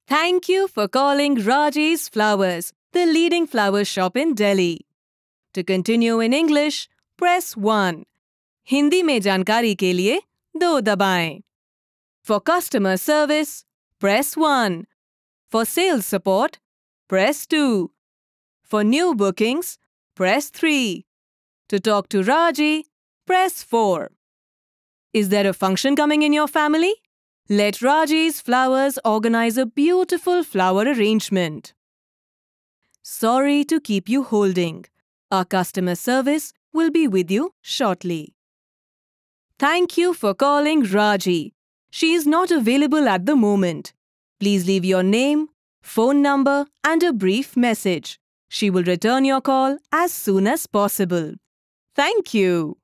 Thank you for calling Raji's Flowers, the leading flower shop in Delhi. To continue in English, press 1. Hindi में जानकारी के लिए 2 दबाएं. For customer service, press 1. For sales support, press 2. For new bookings, press 3. To talk to Raji, press 4. Is there a function coming in your family? Let Raji's Flowers organize a beautiful flower arrangement. Sorry to keep you holding. Our customer service will be with you shortly. Thank you for calling Raji. She is not available at the moment. Please leave your name, phone number, and a brief message. She will return your call as soon as possible. Thank you.